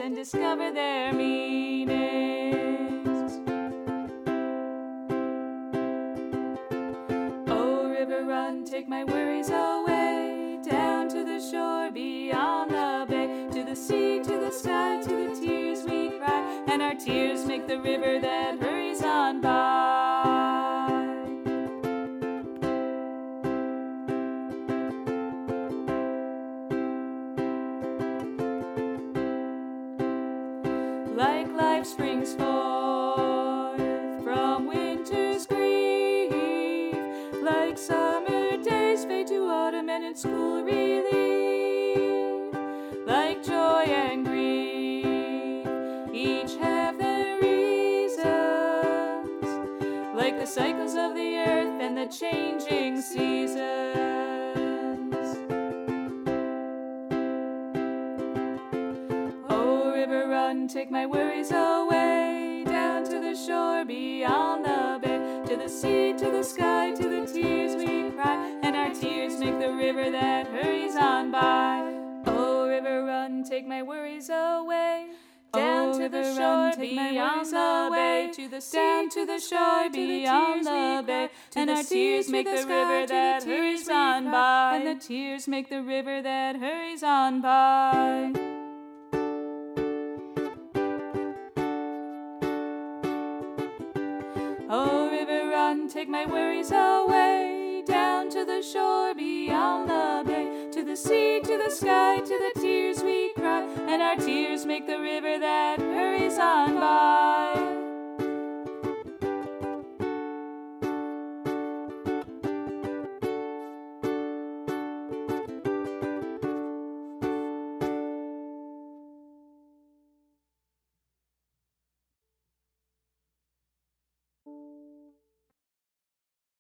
and discover their meanings. Oh, river, run, take my worries away, down to the shore beyond the bay, to the sea, to the sky, to the tears we cry, and our tears make the river that hurries on by. Like life springs forth from winter's grief, like summer days fade to autumn and in school relief, like joy and grief, each have their reasons, like the cycles of the earth and the changing seasons. River, run, take my worries away, down to the shore beyond the bay, to the sea, to the sky, to the tears we cry, and our tears make the river that hurries on by. Oh, river, run, take my worries away, down to the shore beyond the bay, to the sea, to the shore beyond the bay, and our tears make the river that hurries on by, and the tears make the river that hurries on by. Oh, river, run, take my worries away, down to the shore beyond the bay, to the sea, to the sky, to the tears we cry, and our tears make the river that hurries on by.